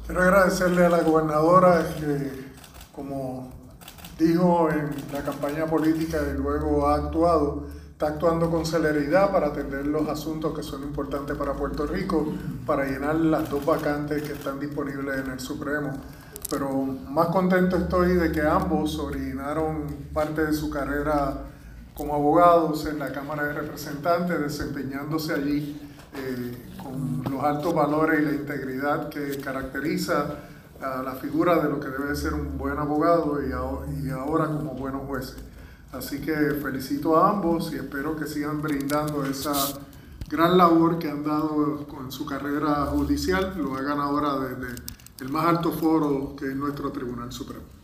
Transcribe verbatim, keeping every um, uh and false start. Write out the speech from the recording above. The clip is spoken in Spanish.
Quiero agradecerle a la gobernadora que, como dijo en la campaña política y luego ha actuado, está actuando con celeridad para atender los asuntos que son importantes para Puerto Rico, para llenar las dos vacantes que están disponibles en el Supremo. Pero más contento estoy de que ambos originaron parte de su carrera como abogados en la Cámara de Representantes, desempeñándose allí eh, con los altos valores y la integridad que caracteriza a la figura de lo que debe ser un buen abogado y, a, y ahora como buenos jueces. Así que felicito a ambos y espero que sigan brindando esa gran labor que han dado con su carrera judicial, lo hagan ahora desde el más alto foro que es nuestro Tribunal Supremo.